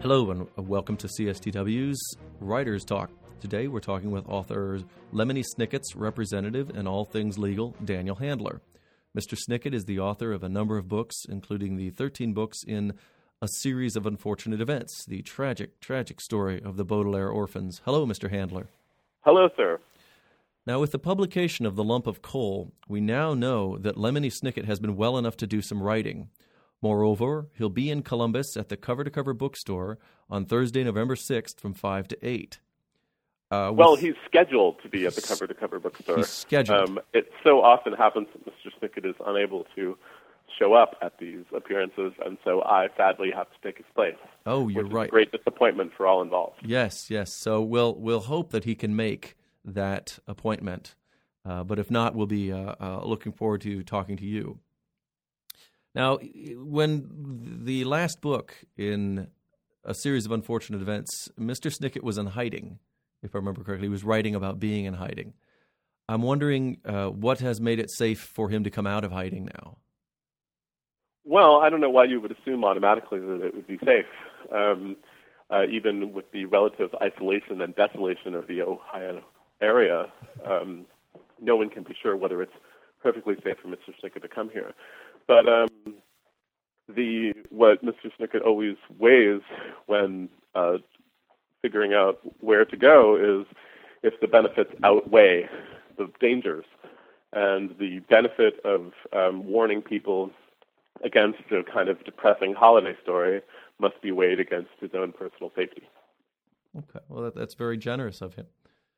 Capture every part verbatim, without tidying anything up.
Hello and welcome to C S T W's Writers Talk. Today we're talking with author Lemony Snicket's representative in all things legal, Daniel Handler. Mister Snicket is the author of a number of books, including the thirteen books in A Series of Unfortunate Events, the tragic, tragic story of the Baudelaire orphans. Hello, Mister Handler. Hello, sir. Now, with the publication of The Lump of Coal, we now know that Lemony Snicket has been well enough to do some writing. Moreover, he'll be in Columbus at the Cover to Cover bookstore on Thursday, November sixth from five to eight. Uh, well, he's scheduled to be at the Cover to Cover bookstore. He's scheduled. Um, it so often happens that Mister Snicket is unable to show up at these appearances, and so I sadly have to take his place. Oh, you're which right. Is a great disappointment for all involved. Yes, yes. So we'll we'll hope that he can make that appointment. Uh, but if not, we'll be uh, uh, looking forward to talking to you. Now, when the last book in A Series of Unfortunate Events, Mister Snicket was in hiding, if I remember correctly. He was writing about being in hiding. I'm wondering uh, what has made it safe for him to come out of hiding now? Well, I don't know why you would assume automatically that it would be safe. Um, uh, even with the relative isolation and desolation of the Ohio area, um, no one can be sure whether it's perfectly safe for Mister Snicket to come here. But um, the what Mister Snicket always weighs when uh, figuring out where to go is if the benefits outweigh the dangers. And the benefit of um, warning people against a kind of depressing holiday story must be weighed against his own personal safety. Okay, well, that, that's very generous of him.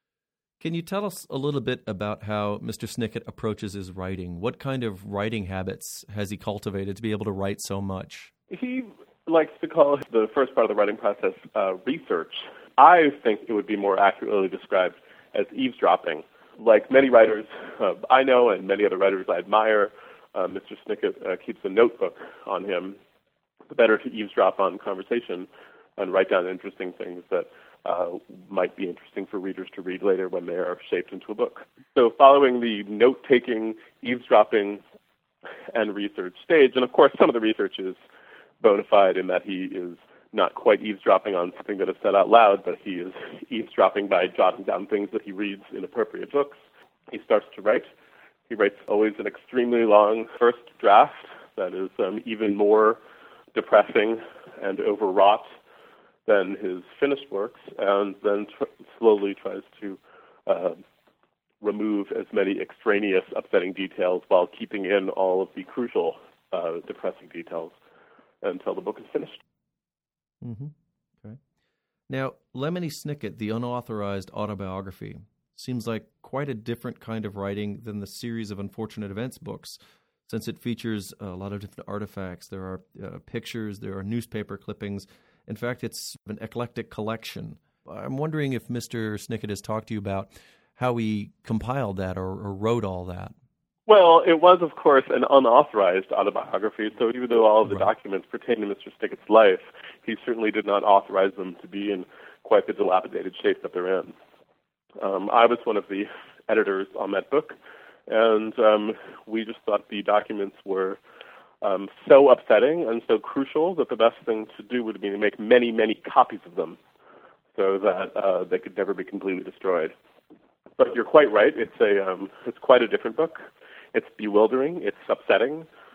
Can you tell us a little bit about how Mister Snicket approaches his writing? What kind of writing habits has he cultivated to be able to write so much? He likes to call the first part of the writing process uh, research. I think it would be more accurately described as eavesdropping. Like many writers uh, I know and many other writers I admire, uh, Mister Snicket uh, keeps a notebook on him. The better to eavesdrop on conversation and write down interesting things that Uh, might be interesting for readers to read later when they are shaped into a book. So following the note-taking, eavesdropping, and research stage, and of course some of the research is bona fide in that he is not quite eavesdropping on something that is said out loud, but he is eavesdropping by jotting down things that he reads in appropriate books. He starts to write. He writes always an extremely long first draft that is um, even more depressing and overwrought than his finished works, and then tr- slowly tries to uh, remove as many extraneous, upsetting details while keeping in all of the crucial, uh, depressing details until the book is finished. Mm-hmm. Okay. Now, Lemony Snicket, the unauthorized autobiography, seems like quite a different kind of writing than the Series of Unfortunate Events books, since it features a lot of different artifacts. There are uh, pictures, there are newspaper clippings. In fact, it's an eclectic collection. I'm wondering if Mister Snicket has talked to you about how he compiled that or, or wrote all that. Well, it was, of course, an unauthorized autobiography, so even though all of the right. documents pertain to Mister Snicket's life, he certainly did not authorize them to be in quite the dilapidated shape that they're in. Um, I was one of the editors on that book, and um, we just thought the documents were Um, so upsetting and so crucial that the best thing to do would be to make many, many copies of them so that uh, they could never be completely destroyed. But you're quite right. It's a um, it's quite a different book. It's bewildering. It's upsetting.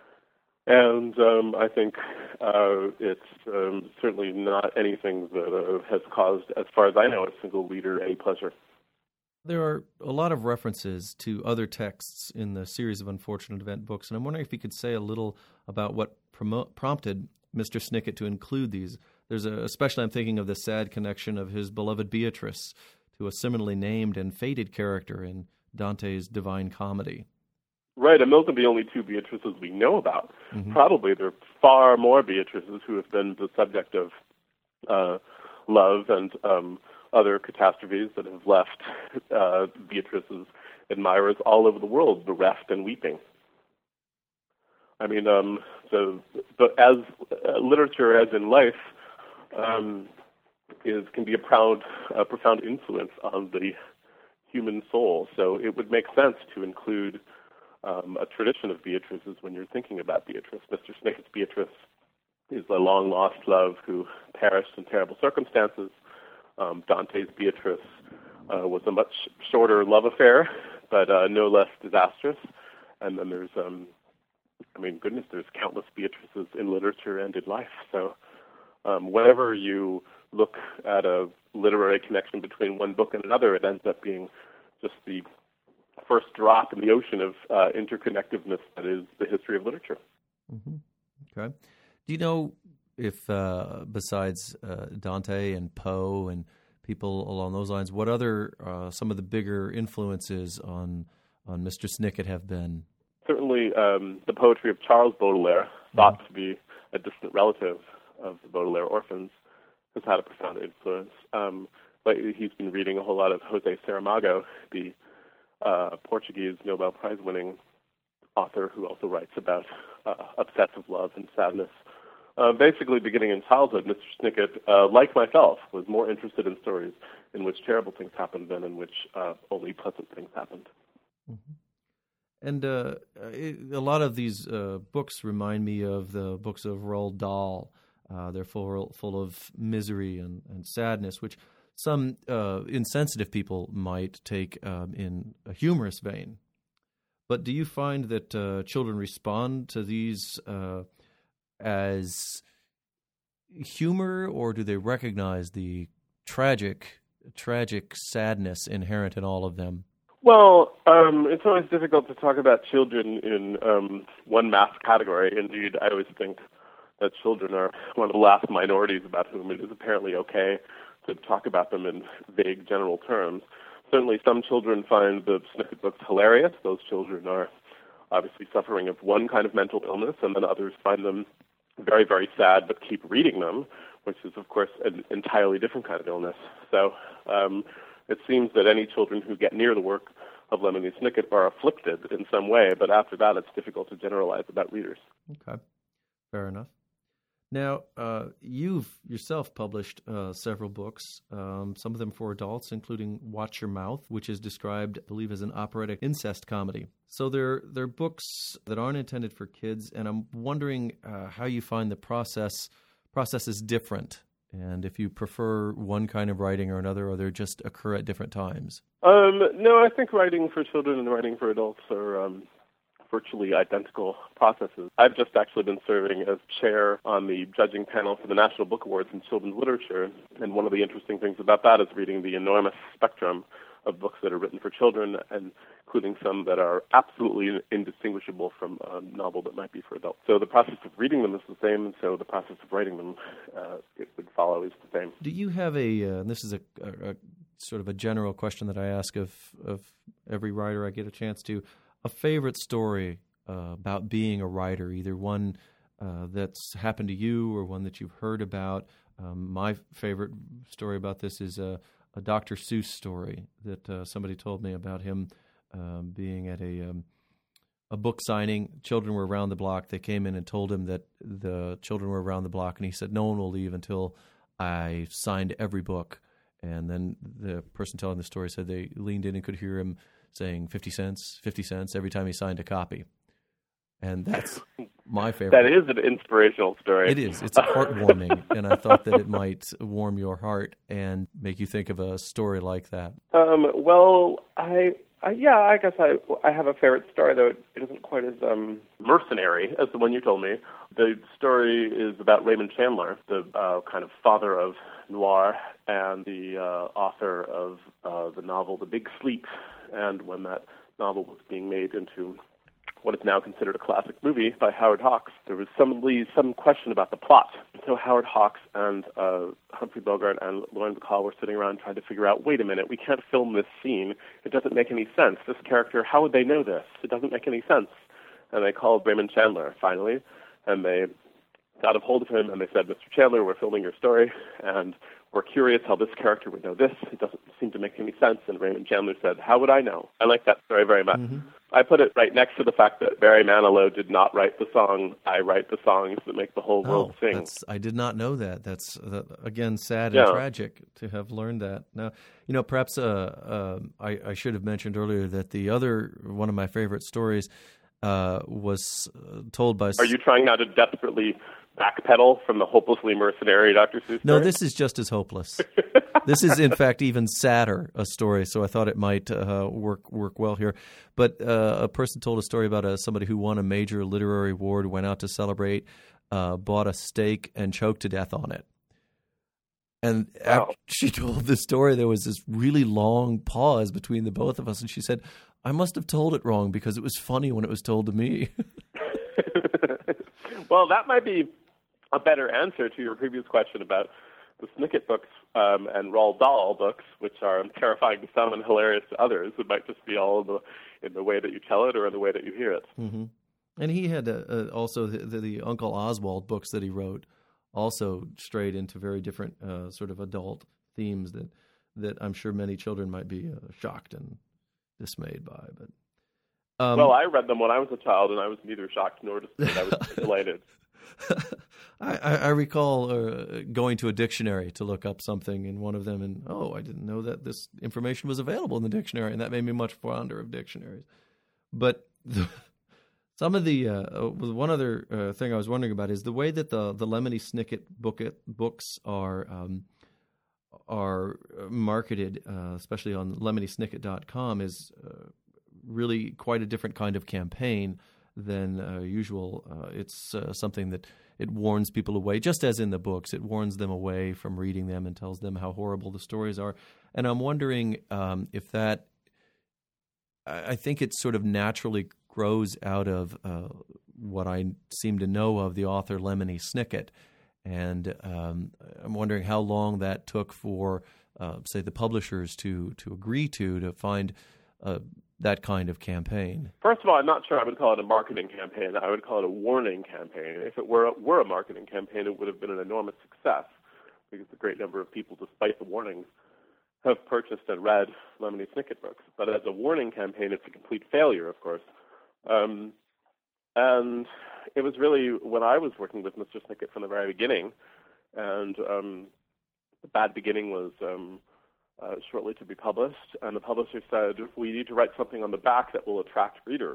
And um, I think uh, it's um, certainly not anything that uh, has caused, as far as I know, a single reader any pleasure. There are a lot of references to other texts in the Series of Unfortunate Event books, and I'm wondering if you could say a little about what promo- prompted Mister Snicket to include these. There's a, especially I'm thinking of the sad connection of his beloved Beatrice to a similarly named and fated character in Dante's Divine Comedy. Right, and those are the only two Beatrices we know about. Mm-hmm. Probably there are far more Beatrices who have been the subject of uh, love and um other catastrophes that have left uh, Beatrice's admirers all over the world bereft and weeping. I mean, um, the, but as uh, literature, as in life, um, is can be a proud, uh, profound influence on the human soul. So it would make sense to include um, a tradition of Beatrices when you're thinking about Beatrice. Mister Snicket's Beatrice is a long-lost love who perished in terrible circumstances. Um, Dante's Beatrice uh, was a much shorter love affair, but uh, no less disastrous. And then there's, um, I mean, goodness, there's countless Beatrices in literature and in life. So um, whenever you look at a literary connection between one book and another, it ends up being just the first drop in the ocean of uh, interconnectedness that is the history of literature. Mm-hmm. Okay. Do you know if, uh, besides uh, Dante and Poe and people along those lines, what other uh, some of the bigger influences on on Mister Snicket have been? Certainly, um, the poetry of Charles Baudelaire, thought mm-hmm. to be a distant relative of the Baudelaire orphans, has had a profound influence. Um, lately, he's been reading a whole lot of José Saramago, the uh, Portuguese Nobel Prize-winning author who also writes about uh, obsessive love and sadness. Uh, basically, beginning in childhood, Mister Snicket, uh, like myself, was more interested in stories in which terrible things happened than in which uh, only pleasant things happened. Mm-hmm. And uh, it, a lot of these uh, books remind me of the books of Roald Dahl. Uh, they're full full of misery and, and sadness, which some uh, insensitive people might take um, in a humorous vein. But do you find that uh, children respond to these uh, as humor, or do they recognize the tragic, tragic sadness inherent in all of them? Well, um, it's always difficult to talk about children in um, one mass category. Indeed, I always think that children are one of the last minorities about whom it is apparently okay to talk about them in vague general terms. Certainly some children find the Snicket books hilarious. Those children are obviously suffering of one kind of mental illness, and then others find them very, very sad but keep reading them, which is, of course, an entirely different kind of illness. So um, it seems that any children who get near the work of Lemony Snicket are afflicted in some way, but after that it's difficult to generalize about readers. Okay, fair enough. Now, uh, you've yourself published uh, several books, um, some of them for adults, including Watch Your Mouth, which is described, I believe, as an operatic incest comedy. So they're, they're books that aren't intended for kids, and I'm wondering uh, how you find the process process is different, and if you prefer one kind of writing or another, or they just occur at different times. Um, no, I think writing for children and writing for adults are Um virtually identical processes. I've just actually been serving as chair on the judging panel for the National Book Awards in Children's Literature, and one of the interesting things about that is reading the enormous spectrum of books that are written for children, and including some that are absolutely indistinguishable from a novel that might be for adults. So the process of reading them is the same, and so the process of writing them, uh, it would follow, is the same. Do you have a, uh, and this is a, a, a sort of a general question that I ask of, of every writer I get a chance to, a favorite story uh, about being a writer, either one uh, that's happened to you or one that you've heard about? Um, my favorite story about this is a, a Doctor Seuss story that uh, somebody told me about him um, being at a um, a book signing. Children were around the block. They came in and told him that the children were around the block, and he said, "No one will leave until I signed every book." And then the person telling the story said they leaned in and could hear him saying fifty cents, fifty cents every time he signed a copy. And that's my favorite. That is an inspirational story. It is. It's heartwarming, and I thought that it might warm your heart and make you think of a story like that. Um, well, I, I yeah, I guess I I have a favorite story, though it, it isn't quite as um, mercenary as the one you told me. The story is about Raymond Chandler, the uh, kind of father of noir and the uh, author of uh, the novel The Big Sleep. And when that novel was being made into what is now considered a classic movie by Howard Hawks, there was some some question about the plot. So Howard Hawks and uh, Humphrey Bogart and Lauren Bacall were sitting around trying to figure out, wait a minute, we can't film this scene. It doesn't make any sense. This character, how would they know this? It doesn't make any sense. And they called Raymond Chandler, finally, and they got a hold of him, and they said, Mister Chandler, we're filming your story, and we're curious how this character would know this. It doesn't seem to make any sense. And Raymond Chandler said, how would I know? I like that story very much. Mm-hmm. I put it right next to the fact that Barry Manilow did not write the song, I write the songs that make the whole world oh, sing. That's, I did not know that. That's, uh, again, sad yeah. and tragic to have learned that. Now, you know, perhaps uh, uh, I, I should have mentioned earlier that the other, one of my favorite stories uh, was told by... Are you trying now to desperately backpedal from the hopelessly mercenary Doctor Seuss No, story? this is just as hopeless. This is, in fact, even sadder a story, so I thought it might uh, work work well here. But uh, a person told a story about uh, somebody who won a major literary award, went out to celebrate, uh, bought a steak, and choked to death on it. And Wow. after she told the story, there was this really long pause between the both of us, and she said, I must have told it wrong because it was funny when it was told to me. Well, that might be a better answer to your previous question about the Snicket books um, and Roald Dahl books, which are terrifying to some and hilarious to others. It might just be all in the, in the way that you tell it or in the way that you hear it. Mm-hmm. And he had uh, uh, also the, the, the Uncle Oswald books that he wrote also strayed into very different uh, sort of adult themes that, that I'm sure many children might be uh, shocked and dismayed by. But um, Well, I read them when I was a child, and I was neither shocked nor dismayed. I was delighted. I, I recall uh, going to a dictionary to look up something in one of them, and oh, I didn't know that this information was available in the dictionary, and that made me much fonder of dictionaries. But the, some of the uh, one other uh, thing I was wondering about is the way that the the Lemony Snicket book books are um, are marketed, uh, especially on lemony snicket dot com, is uh, really quite a different kind of campaign than uh, usual. Uh, it's uh, something that it warns people away, just as in the books. It warns them away from reading them and tells them how horrible the stories are. And I'm wondering um, if that, I think it sort of naturally grows out of uh, what I seem to know of the author Lemony Snicket. And um, I'm wondering how long that took for, uh, say, the publishers to, to agree to, to find uh, that kind of campaign. First of all, I'm not sure I would call it a marketing campaign. I would call it a warning campaign. If it were a, were a marketing campaign, it would have been an enormous success because a great number of people, despite the warnings, have purchased and read Lemony Snicket books. But as a warning campaign, it's a complete failure, of course. Um, and it was really when I was working with Mister Snicket from the very beginning, and um, the bad beginning was um, uh, shortly to be published, and the publisher said, we need to write something on the back that will attract readers.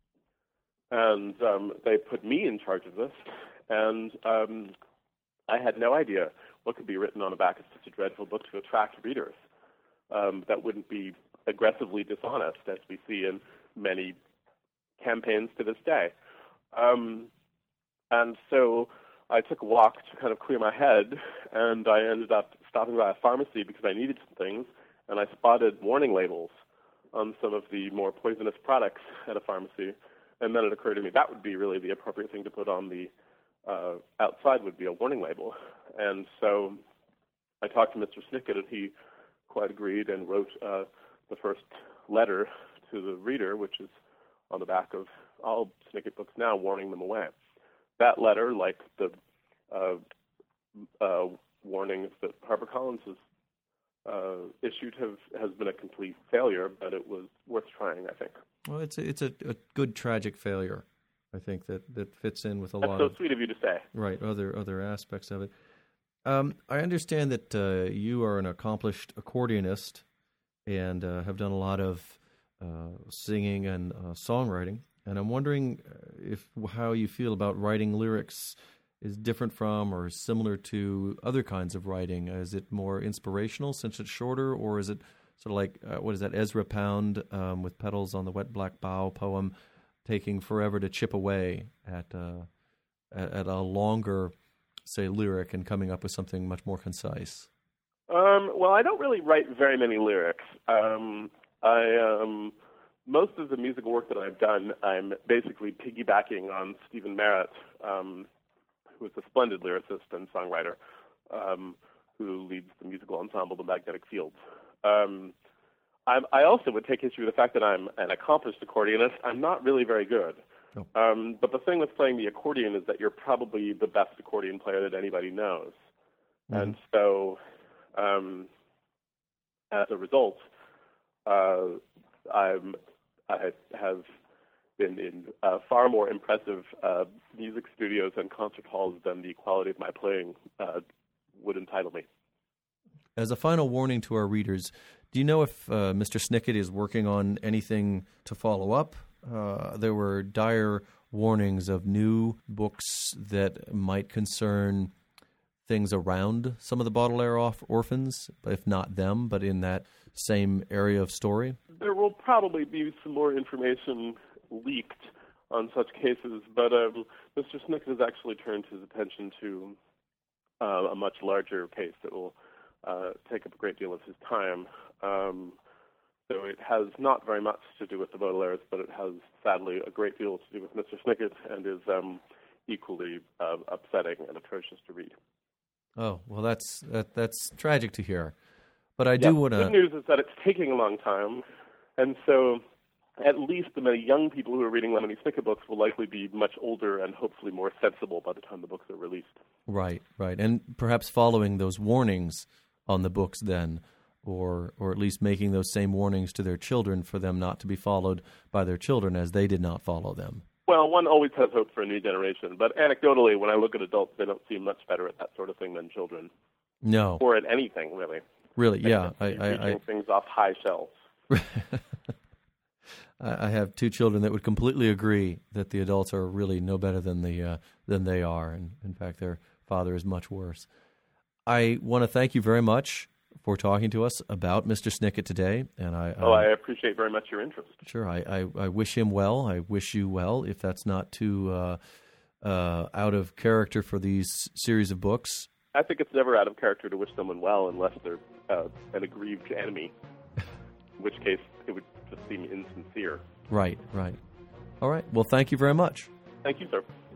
And um, they put me in charge of this, and um, I had no idea what could be written on the back of such a dreadful book to attract readers. Um, that wouldn't be aggressively dishonest, as we see in many campaigns to this day. Um, and so I took a walk to kind of clear my head, and I ended up stopping by a pharmacy because I needed some things, and I spotted warning labels on some of the more poisonous products at a pharmacy. And then it occurred to me that would be really the appropriate thing to put on the uh, outside would be a warning label. And so I talked to Mister Snicket, and he quite agreed and wrote uh, the first letter to the reader, which is on the back of all Snicket books now, warning them away. That letter, like the uh, uh, warnings that HarperCollins has uh, issued, have has been a complete failure, but it was worth trying, I think. Well, it's a, it's a, a good tragic failure, I think, that, that fits in with a That's lot so of sweet of you to say. right other other aspects of it. Um, I understand that uh, you are an accomplished accordionist and uh, have done a lot of uh, singing and uh, songwriting, and I'm wondering if how you feel about writing lyrics is different from or similar to other kinds of writing. Is it more inspirational since it's shorter, or is it sort of like, uh, what is that, Ezra Pound um, with Petals on the Wet Black Bough poem, taking forever to chip away at, uh, at, at a longer, say, lyric and coming up with something much more concise? Um, well, I don't really write very many lyrics. Um, I um, most of the musical work that I've done, I'm basically piggybacking on Stephen Merritt, um, who is a splendid lyricist and songwriter, um, who leads the musical ensemble The Magnetic Fields. Um, I'm, I also would take issue with the fact that I'm an accomplished accordionist. I'm not really very good. Oh. Um, but the thing with playing the accordion is that you're probably the best accordion player that anybody knows. Mm-hmm. And so, um, as a result, uh, I'm, I have been in uh, far more impressive uh, music studios and concert halls than the quality of my playing uh, would entitle me. As a final warning to our readers, do you know if uh, Mister Snicket is working on anything to follow up? Uh, there were dire warnings of new books that might concern things around some of the Baudelaire off- orphans, if not them, but in that same area of story? There will probably be some more information leaked on such cases, but um, Mister Snicket has actually turned his attention to uh, a much larger case that will uh, take up a great deal of his time. Um, so it has not very much to do with the Baudelaires, but it has, sadly, a great deal to do with Mister Snicket and is um, equally uh, upsetting and atrocious to read. Oh, well, that's that, that's tragic to hear. But I do yeah, want to... The good news is that it's taking a long time, and so at least the many young people who are reading Lemony Snicket books will likely be much older and hopefully more sensible by the time the books are released. Right, right. And perhaps following those warnings on the books then, or or at least making those same warnings to their children for them not to be followed by their children as they did not follow them. Well, one always has hope for a new generation, but anecdotally, when I look at adults, they don't seem much better at that sort of thing than children. No. Or at anything, really. Really, yeah. I, I, I, I, things off high shelves. I have two children that would completely agree that the adults are really no better than the uh, than they are, and in fact, their father is much worse. I want to thank you very much for talking to us about Mister Snicket today, and I. Oh, I, I appreciate very much your interest. Sure, I, I, I wish him well. I wish you well. If that's not too uh, uh, out of character for these series of books, I think it's never out of character to wish someone well unless they're uh, an aggrieved enemy, in which case it would just seem insincere. Right, right. All right. Well, thank you very much. Thank you, sir.